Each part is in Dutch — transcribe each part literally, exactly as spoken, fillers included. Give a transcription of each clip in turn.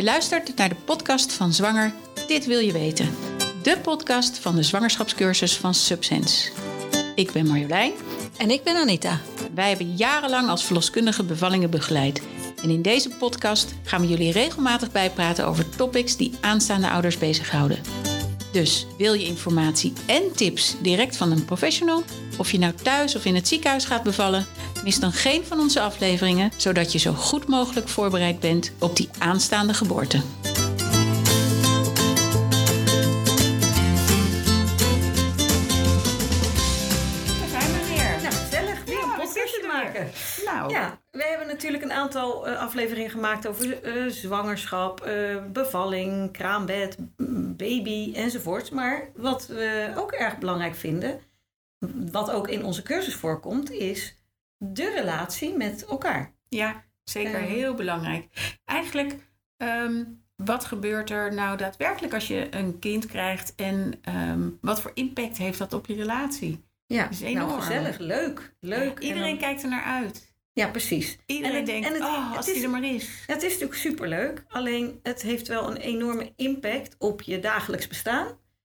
Je luistert naar de podcast van Zwanger, Dit Wil Je Weten. De podcast van de zwangerschapscursus van Subsense. Ik ben Marjolein. En ik ben Anita. Wij hebben jarenlang als verloskundige bevallingen begeleid. En in deze podcast gaan we jullie regelmatig bijpraten over topics die aanstaande ouders bezighouden. Dus wil je informatie en tips direct van een professional? Of je nou thuis of in het ziekenhuis gaat bevallen? Mis dan geen van onze afleveringen, zodat je zo goed mogelijk voorbereid bent op die aanstaande geboorte. Daar zijn we weer. Nou, gezellig. Weer Ja, een we podcastje zitten maken. Nou, Ja, we hebben natuurlijk een aantal uh, afleveringen gemaakt over uh, zwangerschap, uh, bevalling, kraambed, baby enzovoort. Maar wat we ook erg belangrijk vinden, wat ook in onze cursus voorkomt, is de relatie met elkaar. ja zeker Eh. heel belangrijk. Eigenlijk, ehm, wat gebeurt er nou daadwerkelijk als je een kind krijgt en ehm, wat voor impact heeft dat op je relatie? Ja, is enorm. nou gezellig, leuk, leuk. Ja, iedereen En dan- kijkt er naar uit. Ja, precies. Iedereen En het- denkt, en het- oh, het als is- die er maar is. Het is natuurlijk superleuk, alleen het heeft wel een enorme impact op je dagelijks bestaan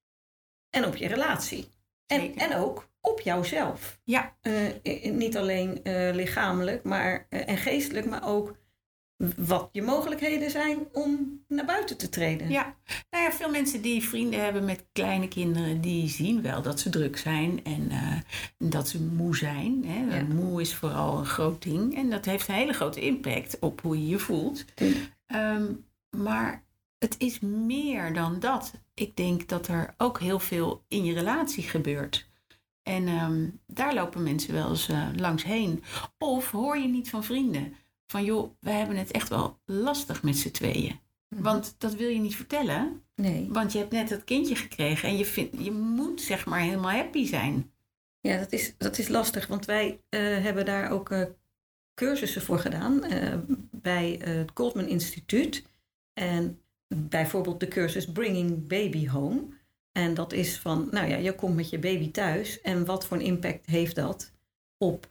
en op je relatie. En, Zeker. en ook op jouzelf. Ja, Eh, eh, niet alleen eh, lichamelijk maar, eh, en geestelijk, maar ook wat je mogelijkheden zijn om naar buiten te treden. ja. Nou ja, veel mensen die vrienden hebben met kleine kinderen, die zien wel dat ze druk zijn en eh, dat ze moe zijn. Hè. Ja. Moe is vooral een groot ding en dat heeft een hele grote impact op hoe je je voelt. Mm. Ehm, maar het is meer dan dat. Ik denk dat er ook heel veel in je relatie gebeurt. En ehm, daar lopen mensen wel eens uh, langs heen. Of hoor je niet van vrienden van joh, we hebben het echt wel lastig met z'n tweeën. Mhm. Want dat wil je niet vertellen. Nee. Want je hebt net dat kindje gekregen en je, vindt, je moet zeg maar helemaal happy zijn. Ja, dat is, dat is lastig, want wij eh, hebben daar ook eh, cursussen voor gedaan eh, bij eh, het Goldman Instituut. En bijvoorbeeld de cursus Bringing Baby Home. En dat is van, nou ja, je komt met je baby thuis en wat voor een impact heeft dat op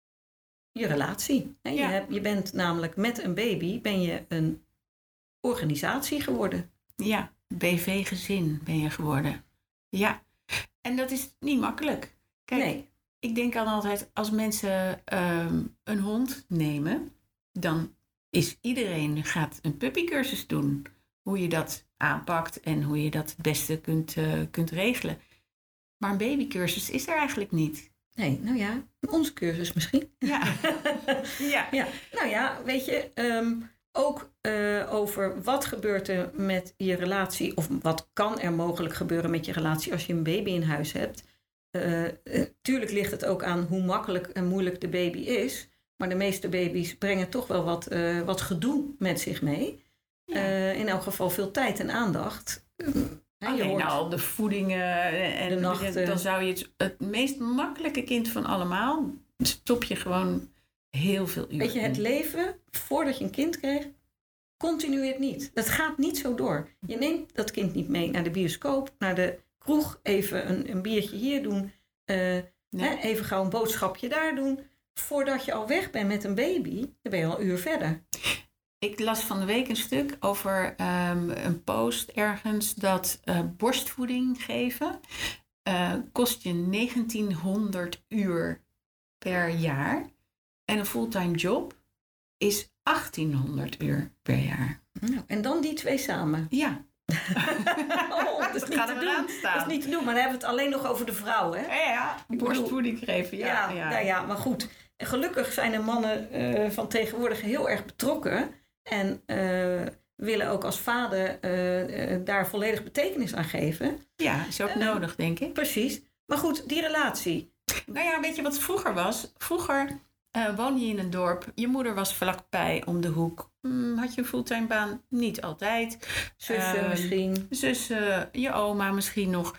je relatie? Hè, je, Ja. hebt, je bent namelijk met een baby, ben je een organisatie geworden. Ja, B V-gezin ben je geworden. Ja, en dat is niet makkelijk. Kijk, Nee. ik denk dan altijd, als mensen ehm, een hond nemen, dan is iedereen gaat een puppycursus doen. Hoe je dat aanpakt en hoe je dat het beste kunt, uh, kunt regelen. Maar een babycursus is er eigenlijk niet. Nee, nou ja, onze cursus misschien. Ja, ja. Ja, nou ja, weet je, um, ook uh, over wat gebeurt er met je relatie, of wat kan er mogelijk gebeuren met je relatie als je een baby in huis hebt. Uh, uh, tuurlijk ligt het ook aan hoe makkelijk en moeilijk de baby is, maar de meeste baby's brengen toch wel wat, uh, wat gedoe met zich mee. Ja. Uh, in elk geval veel tijd en aandacht. Uh, Alleen hoort... al de voedingen en de nachten. Dan zou je het, het meest makkelijke kind van allemaal, stop je gewoon heel veel uren. Weet je, het in. leven, voordat je een kind kreeg, continueert niet. Dat gaat niet zo door. Je neemt dat kind niet mee naar de bioscoop, naar de kroeg, even een, een biertje hier doen, uh, nee. hè, even gauw een boodschapje daar doen. Voordat je al weg bent met een baby, dan ben je al een uur verder. Ik las van de week een stuk over um, een post ergens dat uh, borstvoeding geven uh, kost je negentienhonderd uur per jaar. En een fulltime job is achttienhonderd uur per jaar. Nou, en dan die twee samen. Ja. oh, dat is niet gaan te we doen. aan staan. Dat is niet te doen, maar dan hebben we het alleen nog over de vrouw, hè? Ja, ja. Borstvoeding geven. Ja, ja, ja. ja, ja, maar goed. Gelukkig zijn de mannen uh, van tegenwoordig heel erg betrokken. En uh, willen ook als vader uh, uh, daar volledig betekenis aan geven. Ja, is ook uh, nodig, denk ik. Precies. Maar goed, die relatie. Nou ja, weet je wat vroeger was? Vroeger uh, woonde je in een dorp. Je moeder was vlakbij om de hoek. Hmm, had je een fulltime baan? Niet altijd. Zussen uh, misschien. Zussen, je oma misschien nog.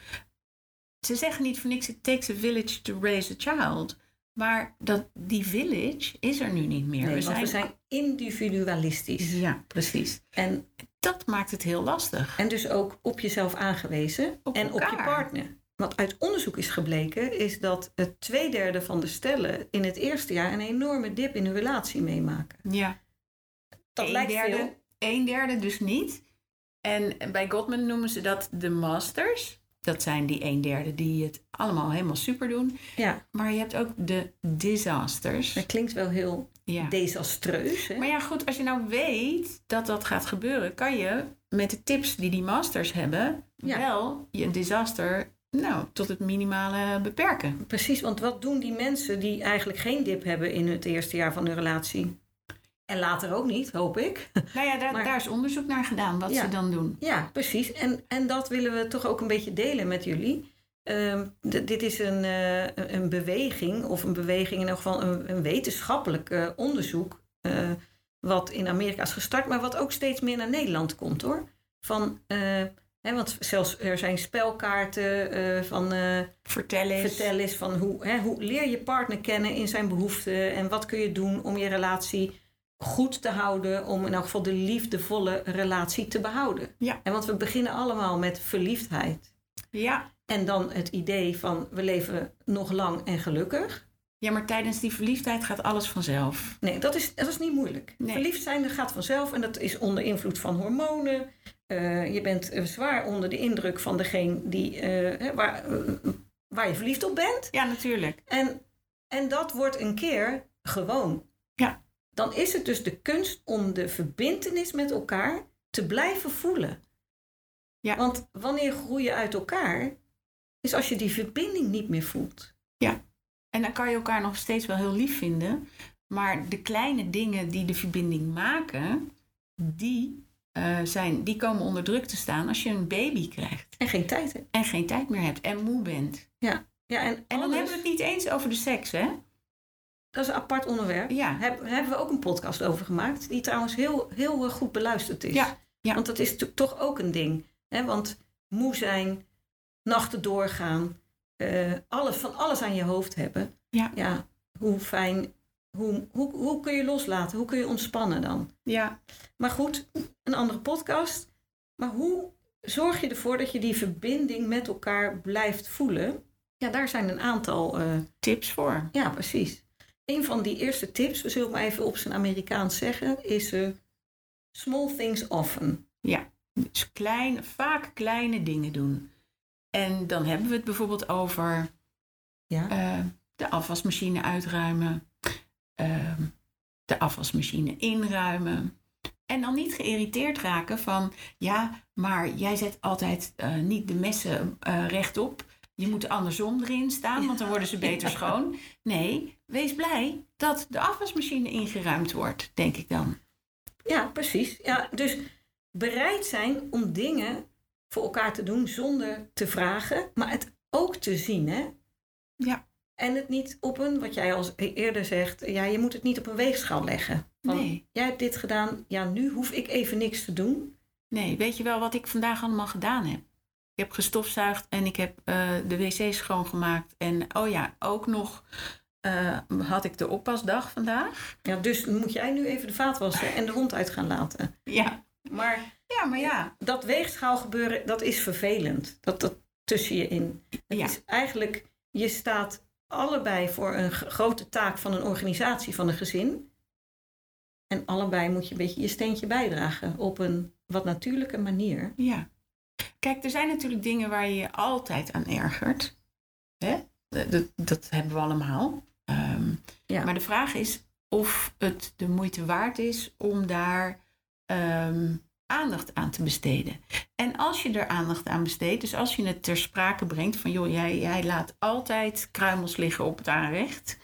Ze zeggen niet voor niks, it takes a village to raise a child. Maar dat, die village is er nu niet meer. Nee, we, want zijn... we zijn individualistisch. Ja, precies. En dat maakt het heel lastig. En dus ook op jezelf aangewezen op en elkaar. op je partner. Wat uit onderzoek is gebleken, is dat het twee derde van de stellen in het eerste jaar een enorme dip in hun relatie meemaken. Ja. Dat een lijkt derde, veel. een derde dus niet. En bij Gottman noemen ze dat de masters. Dat zijn die een derde die het allemaal helemaal super doen. Ja. Maar je hebt ook de disasters. Dat klinkt wel heel Ja. desastreus. Hè? Maar ja, goed, als je nou weet dat dat gaat gebeuren, kan je met de tips die die masters hebben, Ja. wel je disaster nou, tot het minimale beperken. Precies, want wat doen die mensen die eigenlijk geen dip hebben in het eerste jaar van hun relatie? En later ook niet, hoop ik. Nou ja, daar, Maar- daar is onderzoek naar gedaan wat Ja. ze dan doen. Ja, precies. En, en dat willen we toch ook een beetje delen met jullie. Ehm, d- dit is een, eh, een- een beweging, of een beweging in elk geval een, een wetenschappelijk eh, onderzoek. eh, wat in Amerika is gestart, maar wat ook steeds meer naar Nederland komt hoor. Van, eh, hè, want zelfs er zijn spelkaarten eh, van eh, Vertel eens. vertel eens van hoe, hè, hoe leer je partner kennen in zijn behoeften en wat kun je doen om je relatie goed te houden, om in elk geval de liefdevolle relatie te behouden. Ja. En want we beginnen allemaal met verliefdheid. Ja. En dan het idee van we leven nog lang en gelukkig. ja, maar tijdens die verliefdheid gaat alles vanzelf. Nee, dat is, dat is niet moeilijk. Nee. Verliefd zijn dat gaat vanzelf en dat is onder invloed van hormonen. Uh, je bent uh, zwaar onder de indruk van degene die, uh, hè, waar, uh, waar je verliefd op bent. Ja, natuurlijk. En, en dat wordt een keer gewoon. Ja. Dan is het dus de kunst om de verbintenis met elkaar te blijven voelen. Ja. Want wanneer groei je uit elkaar, is als je die verbinding niet meer voelt. Ja. En dan kan je elkaar nog steeds wel heel lief vinden. Maar de kleine dingen die de verbinding maken, die, uh, zijn, die komen onder druk te staan als je een baby krijgt. En geen tijd hebt. En geen tijd meer hebt en moe bent. Ja. Ja, en En dan alles, hebben we het niet eens over de seks, hè? dat is een apart onderwerp. Ja. Heb, hebben we ook een podcast over gemaakt. Die trouwens heel, heel goed beluisterd is. Ja. Ja. Want dat is to- toch ook een ding. Hè? Want moe zijn, nachten doorgaan. Uh, alles, van alles aan je hoofd hebben. Ja. Ja, hoe fijn. Hoe, hoe, hoe kun je loslaten? Hoe kun je ontspannen dan? Ja. Maar goed, een andere podcast. Maar hoe zorg je ervoor dat je die verbinding met elkaar blijft voelen? Ja, daar zijn een aantal uh, tips voor. Ja, precies. Een van die eerste tips, we zullen het maar even op zijn Amerikaans zeggen, is uh, small things often. Ja, dus klein, vaak kleine dingen doen. En dan hebben we het bijvoorbeeld over ja. uh, de afwasmachine uitruimen, uh, de afwasmachine inruimen. En dan niet geïrriteerd raken van, ja, maar jij zet altijd uh, niet de messen uh, rechtop. Je moet andersom erin staan, want dan worden ze beter schoon. Nee, wees blij dat de afwasmachine ingeruimd wordt, denk ik dan. Ja, precies. Ja, dus bereid zijn om dingen voor elkaar te doen zonder te vragen, maar het ook te zien, hè? Ja. En het niet op een, wat jij al eerder zegt, ja, je moet het niet op een weegschaal leggen. Van, nee. Jij hebt dit gedaan, ja, nu hoef ik even niks te doen. Nee, weet je wel wat ik vandaag allemaal gedaan heb? Ik heb gestofzuigd en ik heb uh, de wc's schoongemaakt. En oh ja, ook nog uh, had ik de oppasdag vandaag. Ja, dus moet jij nu even de vaat wassen en de hond uit gaan laten. Ja. Maar, ja, maar ja. Dat weegschaal gebeuren, dat is vervelend. Dat, dat tussen je in. Het ja. is eigenlijk, je staat allebei voor een g- grote taak van een organisatie, van een gezin. En allebei moet je een beetje je steentje bijdragen op een wat natuurlijke manier. Ja. Kijk, er zijn natuurlijk dingen waar je je altijd aan ergert. Hè? Dat, dat hebben we allemaal. Um, ja. Maar de vraag is of het de moeite waard is om daar um, aandacht aan te besteden. En als je er aandacht aan besteedt, dus als je het ter sprake brengt van joh, jij, jij laat altijd kruimels liggen op het aanrecht.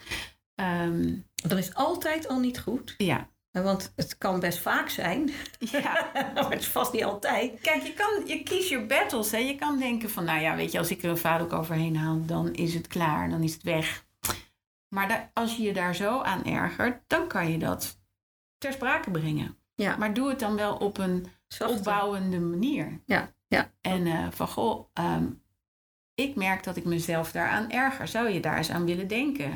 Um, Dan is altijd al niet goed. Ja. Want het kan best vaak zijn. Ja. Maar het is vast niet altijd. Kijk, je kan, je kies je battles. Hè. Je kan denken van, nou ja, weet je, als ik er een vaatdoek overheen haal, dan is het klaar, dan is het weg. Maar da- als je je daar zo aan ergert, dan kan je dat ter sprake brengen. Ja. Maar doe het dan wel op een Zachte. opbouwende manier. Ja, ja. En uh, van, goh, um, ik merk dat ik mezelf daaraan erger. Zou je daar eens aan willen denken?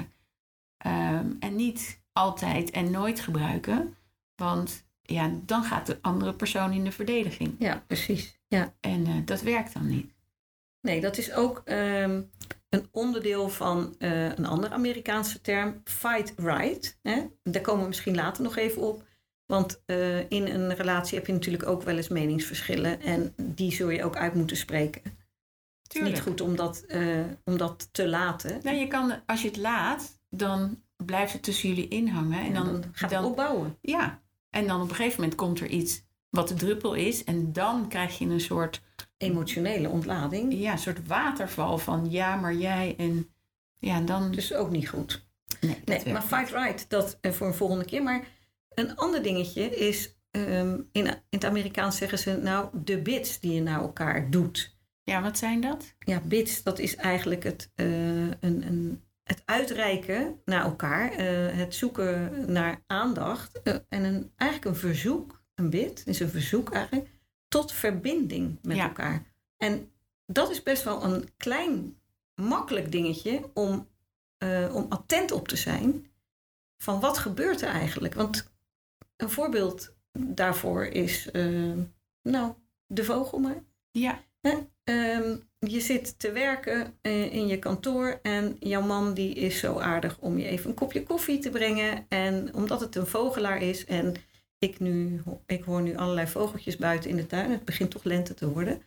Um, en niet altijd en nooit gebruiken. Want ja, dan gaat de andere persoon in de verdediging. Ja, precies. Ja. En uh, dat werkt dan niet. Nee, dat is ook um, een onderdeel van uh, een andere Amerikaanse term, fight right. Hè? Daar komen we misschien later nog even op. Want uh, in een relatie heb je natuurlijk ook wel eens meningsverschillen. En die zul je ook uit moeten spreken. Tuurlijk. Het is niet goed om dat, uh, om dat te laten. Nou, je kan, als je het laat, dan blijft het tussen jullie inhangen. En ja, dan, dan gaat dan, het opbouwen. Ja, en dan op een gegeven moment komt er iets wat de druppel is. En dan krijg je een soort... emotionele ontlading. Ja, een soort waterval van ja, maar jij en... Ja, dan... Dus ook niet goed. Nee, nee maar fight right, dat uh, voor een volgende keer. Maar een ander dingetje is... Um, in, in het Amerikaans zeggen ze nou de bits die je naar elkaar doet. Ja, wat zijn dat? Ja, bits, dat is eigenlijk het, uh, een, een, het uitreiken naar elkaar. Uh, het zoeken naar aandacht. Uh, en een, eigenlijk een verzoek, een bid, is een verzoek eigenlijk... tot verbinding met ja. elkaar. En dat is best wel een klein, makkelijk dingetje... om, uh, om attent op te zijn van wat gebeurt er eigenlijk. Want een voorbeeld daarvoor is... Uh, nou, de vogel maar. Ja. Hè? Um, je zit te werken uh, in je kantoor... en jouw man die is zo aardig om je even een kopje koffie te brengen... en omdat het een vogelaar is... en Ik, nu, ik hoor nu allerlei vogeltjes buiten in de tuin. Het begint toch lente te worden.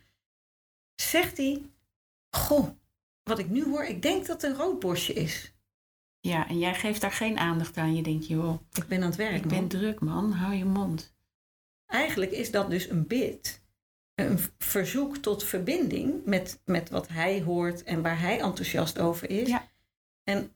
Zegt hij... Goh, wat ik nu hoor... Ik denk dat het een roodborstje is. Ja, en jij geeft daar geen aandacht aan. Je denkt, joh... Ik ben aan het werk, Ik man. ben druk, man. Hou je mond. Eigenlijk is dat dus een bid. Een verzoek tot verbinding... met, met wat hij hoort... en waar hij enthousiast over is. Ja. En...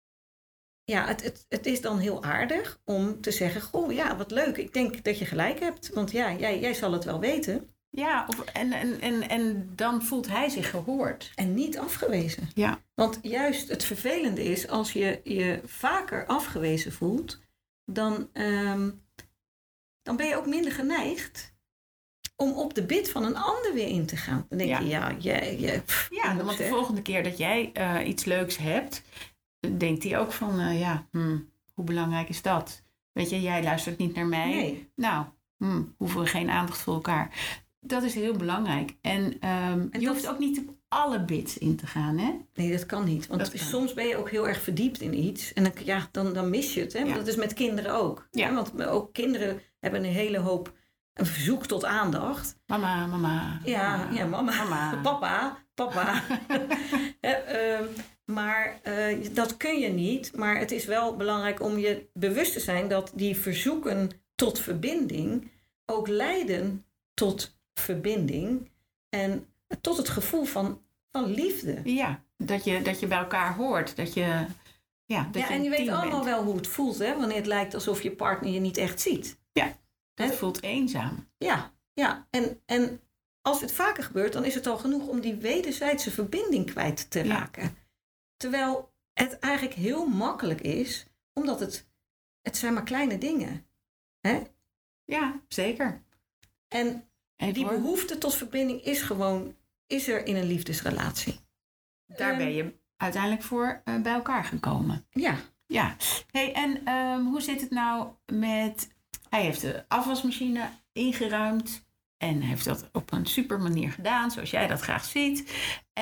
Ja, het, het, het is dan heel aardig om te zeggen... Goh, ja, wat leuk. Ik denk dat je gelijk hebt. Want ja, jij, jij zal het wel weten. Ja, of, en, en, en, en dan voelt hij zich gehoord. En niet afgewezen. Ja. Want juist het vervelende is... als je je vaker afgewezen voelt... dan, um, dan ben je ook minder geneigd... om op de bid van een ander weer in te gaan. Dan denk ja. je, ja... jij, jij, pff, ja, want de volgende keer dat jij uh, iets leuks hebt... denkt hij ook van, uh, ja, hmm, hoe belangrijk is dat? Weet je, jij luistert niet naar mij. Nee. Nou, hmm, hoeven we geen aandacht voor elkaar. Dat is heel belangrijk. En, um, en je hoeft ook niet op alle bits in te gaan, hè? Nee, dat kan niet. Want kan. soms ben je ook heel erg verdiept in iets. En dan, ja, dan, dan mis je het. Hè? Ja. Dat is met kinderen ook. Ja. Hè? Want ook kinderen hebben een hele hoop... een verzoek tot aandacht. Mama, mama. Ja, mama. ja mama. mama. Papa, papa. He, um, maar uh, dat kun je niet. Maar het is wel belangrijk om je bewust te zijn... dat die verzoeken tot verbinding... ook leiden tot verbinding... en tot het gevoel van, van liefde. Ja, dat je, dat je bij elkaar hoort. Dat je, ja, dat ja, je en je weet allemaal bent. wel hoe het voelt... Hè, wanneer het lijkt alsof je partner je niet echt ziet. Ja, dat He? voelt eenzaam. Ja, ja. En, en als het vaker gebeurt... dan is het al genoeg om die wederzijdse verbinding kwijt te raken. Ja. Terwijl het eigenlijk heel makkelijk is... omdat het, het zijn maar kleine dingen. Hè? Ja, zeker. En en die hoor... behoefte tot verbinding is gewoon... is er in een liefdesrelatie. Daar um, ben je uiteindelijk voor uh, bij elkaar gekomen. Ja. Ja. Hey, en um, hoe zit het nou met... Hij heeft de afwasmachine ingeruimd. En hij heeft dat op een super manier gedaan. Zoals jij dat graag ziet.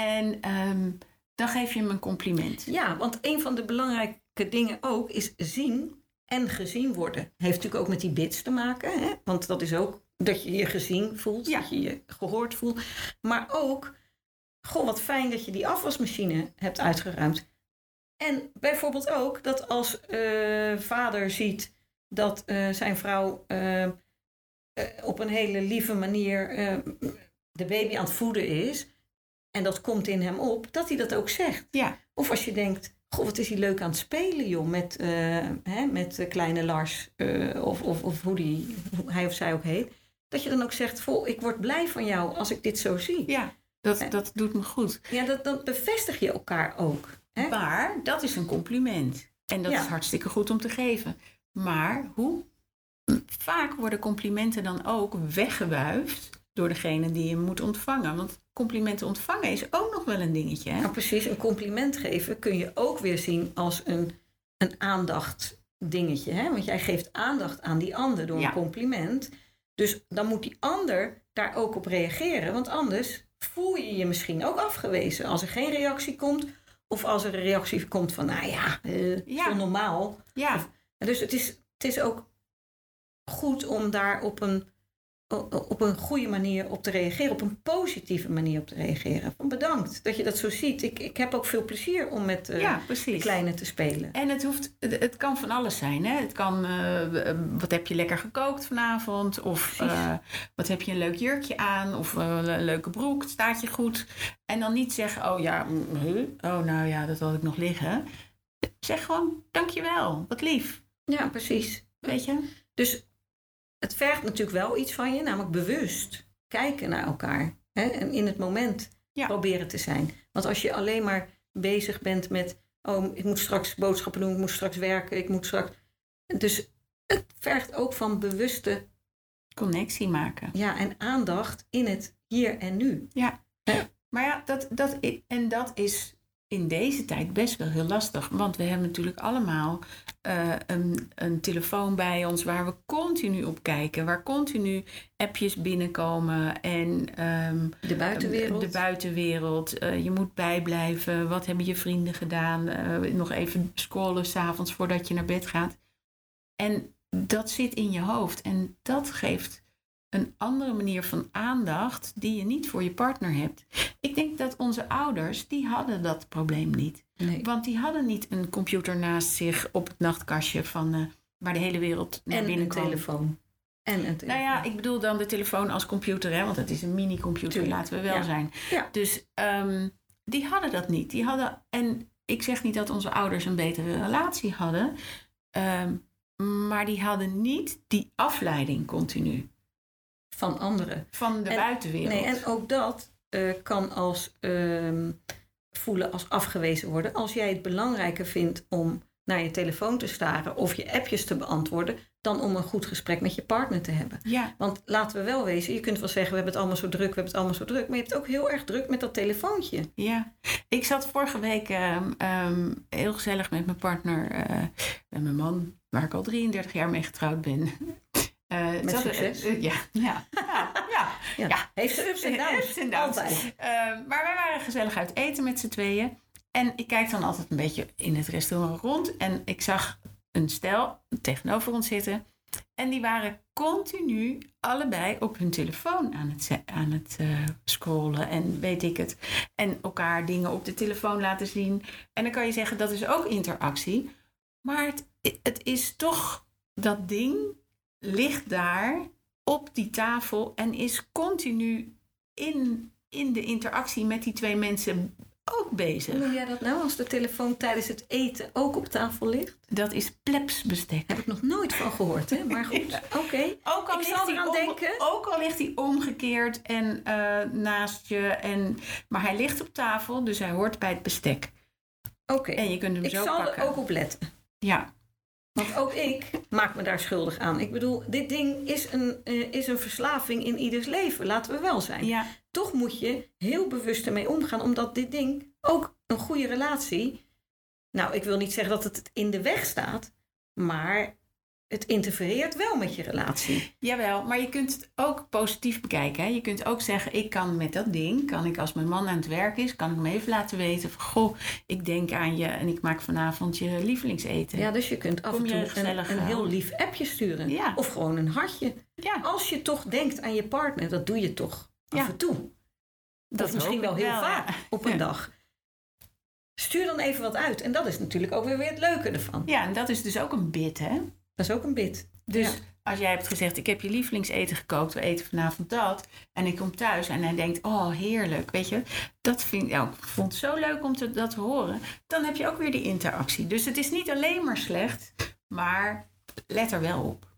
En um, dan geef je hem een compliment. Ja, want een van de belangrijke dingen ook is zien en gezien worden. Heeft natuurlijk ook met die bits te maken. Hè? Want dat is ook dat je je gezien voelt. Ja. Dat je je gehoord voelt. Maar ook, goh, wat fijn dat je die afwasmachine hebt uitgeruimd. En bijvoorbeeld ook dat als uh, vader ziet dat uh, zijn vrouw uh, uh, op een hele lieve manier uh, de baby aan het voeden is. En dat komt in hem op, dat hij dat ook zegt. Ja. Of als je denkt, goh, wat is hij leuk aan het spelen, joh, met, uh, hè, met uh, kleine Lars. Uh, of, of, of hoe, die, hoe hij of zij ook heet. Dat je dan ook zegt, vol, ik word blij van jou als ik dit zo zie. Ja, dat, dat doet me goed. Ja, dat, dat bevestig je elkaar ook. Hè? Maar dat is een compliment. En dat ja. is hartstikke goed om te geven. Maar hoe vaak worden complimenten dan ook weggewuifd door degene die je moet ontvangen? Want complimenten ontvangen is ook nog wel een dingetje. Hè? Nou, precies, een compliment geven kun je ook weer zien als een, een aandacht dingetje. Hè? Want jij geeft aandacht aan die ander door ja. een compliment. Dus dan moet die ander daar ook op reageren. Want anders voel je je misschien ook afgewezen. Als er geen reactie komt. Of als er een reactie komt van, nou ja, uh, ja. zo normaal. Ja. Of, dus het is, het is ook goed om daar op een, op een goede manier op te reageren. Op een positieve manier op te reageren. Van bedankt dat je dat zo ziet. Ik, ik heb ook veel plezier om met uh, ja, de kleine te spelen. En het, hoeft, het, het kan van alles zijn. Hè? Het kan, uh, wat heb je lekker gekookt vanavond? Of uh, wat heb je een leuk jurkje aan? Of uh, een leuke broek, staat je goed? En dan niet zeggen, oh ja, huh? oh nou ja, dat had ik nog liggen. Zeg gewoon, dankjewel, wat lief. Ja, precies. Weet je? Dus het vergt natuurlijk wel iets van je, namelijk bewust kijken naar elkaar. Hè? En in het moment ja. proberen te zijn. Want als je alleen maar bezig bent met, oh, ik moet straks boodschappen doen, ik moet straks werken, ik moet straks... Dus het vergt ook van bewuste... connectie maken. Ja, en aandacht in het hier en nu. Ja, Hè? maar ja, dat, dat, en dat is in deze tijd best wel heel lastig. Want we hebben natuurlijk allemaal uh, een, een telefoon bij ons waar we continu op kijken. Waar continu appjes binnenkomen. En um, de buitenwereld. De buitenwereld. Uh, je moet bijblijven. Wat hebben je vrienden gedaan? Uh, nog even scrollen 's avonds voordat je naar bed gaat. En dat zit in je hoofd. En dat geeft een andere manier van aandacht die je niet voor je partner hebt. Ik denk dat onze ouders, die hadden dat probleem niet. Nee. Want die hadden niet een computer naast zich op het nachtkastje van uh, waar de hele wereld naar en binnen een kwam. telefoon. En een telefoon. Nou ja, ik bedoel dan de telefoon als computer, hè, want het is een mini-computer, Tuurlijk. laten we wel Ja. zijn. Ja. Dus um, die hadden dat niet. Die hadden, en ik zeg niet dat onze ouders een betere relatie hadden, um, maar die hadden niet die afleiding continu. Van anderen. Van de en, buitenwereld. Nee, en ook dat uh, kan als uh, voelen als afgewezen worden. Als jij het belangrijker vindt om naar je telefoon te staren of je appjes te beantwoorden, dan om een goed gesprek met je partner te hebben. Ja. Want laten we wel wezen, je kunt wel zeggen, we hebben het allemaal zo druk, we hebben het allemaal zo druk, maar je hebt het ook heel erg druk met dat telefoontje. Ja, ik zat vorige week um, um, heel gezellig met mijn partner, uh, met mijn man, waar ik al drieëndertig jaar mee getrouwd ben. Uh, Met succes. Uh, uh, ja. Ja. Ja. Ja. Ja. Ja. Heeft ze ups en downs. Ups en downs. Altijd. Uh, maar wij waren gezellig uit eten met z'n tweeën. En ik kijk dan altijd een beetje in het restaurant rond. En ik zag een stel tegenover ons zitten. En die waren continu allebei op hun telefoon aan het, aan het uh, scrollen. En weet ik het. En elkaar dingen op de telefoon laten zien. En dan kan je zeggen, dat is ook interactie. Maar het, het is toch dat ding ligt daar op die tafel en is continu in, in de interactie met die twee mensen ook bezig. Hoe noem jij dat nou als de telefoon tijdens het eten ook op tafel ligt? Dat is plebsbestek. Heb ik nog nooit van gehoord, hè? Maar goed, ja. Oké. Okay. Ook al ik ligt zal hij eraan om, denken. Ook al ligt hij omgekeerd en uh, naast je. En, maar hij ligt op tafel, dus hij hoort bij het bestek. Oké. Okay. En je kunt hem ik zo zal pakken. er ook op letten. Ja. Want ook ik maak me daar schuldig aan. Ik bedoel, dit ding is een, uh, is een verslaving in ieders leven. Laten we wel zijn. Ja. Toch moet je heel bewust ermee omgaan. Omdat dit ding ook een goede relatie... Nou, ik wil niet zeggen dat het in de weg staat. Maar het interfereert wel met je relatie. Jawel, maar je kunt het ook positief bekijken. Hè? Je kunt ook zeggen, ik kan met dat ding... kan ik als mijn man aan het werk is... kan ik hem even laten weten van... goh, ik denk aan je en ik maak vanavond je lievelingseten. Ja, dus je kunt af Kom en toe een, een, een heel lief appje sturen. Ja. Of gewoon een hartje. Ja. Als je toch denkt aan je partner, dat doe je toch af ja. en toe. Dat of misschien wel heel wel, vaak ja. op een ja. dag. Stuur dan even wat uit. En dat is natuurlijk ook weer weer het leuke ervan. Ja, en dat is dus ook een bid, hè? Dat is ook een bid. Dus ja. als jij hebt gezegd, ik heb je lievelingseten gekookt, we eten vanavond dat. En ik kom thuis en hij denkt, oh heerlijk, weet je. Dat vind ja, ik vond het zo leuk om te, dat te horen. Dan heb je ook weer die interactie. Dus het is niet alleen maar slecht, maar let er wel op.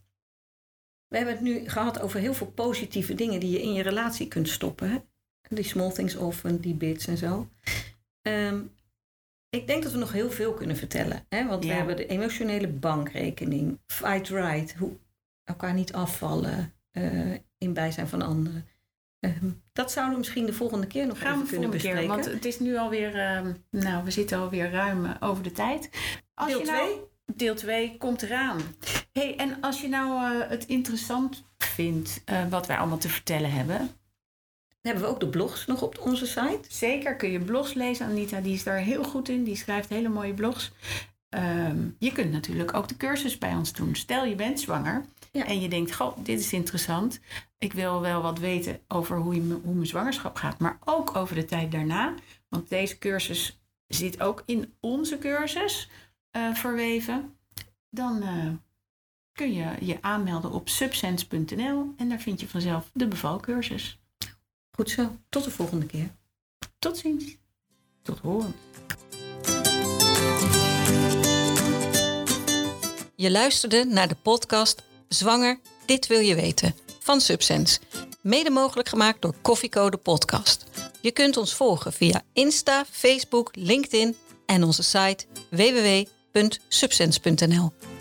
We hebben het nu gehad over heel veel positieve dingen die je in je relatie kunt stoppen. Hè? Die small things often, die bits en zo. Um, ik denk dat we nog heel veel kunnen vertellen. Hè? Want ja. we hebben de emotionele bankrekening. Fight right. Hoe elkaar niet afvallen. Uh, in bijzijn van anderen. Uh, dat zouden we misschien de volgende keer nog Gaan even kunnen bespreken. Keer, want het is nu alweer... Uh, nou, we zitten alweer ruim uh, over de tijd. Als deel twee? Nou, deel twee komt eraan. Hey, en als je nou uh, het interessant vindt... Uh, wat wij allemaal te vertellen hebben... Hebben we ook de blogs nog op onze site? Zeker, kun je blogs lezen. Anita die is daar heel goed in. Die schrijft hele mooie blogs. Um, je kunt natuurlijk ook de cursus bij ons doen. Stel je bent zwanger Ja. En je denkt, goh, dit is interessant. Ik wil wel wat weten over hoe, je, hoe mijn zwangerschap gaat. Maar ook over de tijd daarna. Want deze cursus zit ook in onze cursus uh, verweven. Dan uh, kun je je aanmelden op subsense punt n l. En daar vind je vanzelf de bevalcursus. Goed zo. Tot de volgende keer. Tot ziens. Tot horen. Je luisterde naar de podcast Zwanger, dit wil je weten van Subsense. Mede mogelijk gemaakt door Koffiecode Podcast. Je kunt ons volgen via Insta, Facebook, LinkedIn en onze site w w w punt subsense punt n l.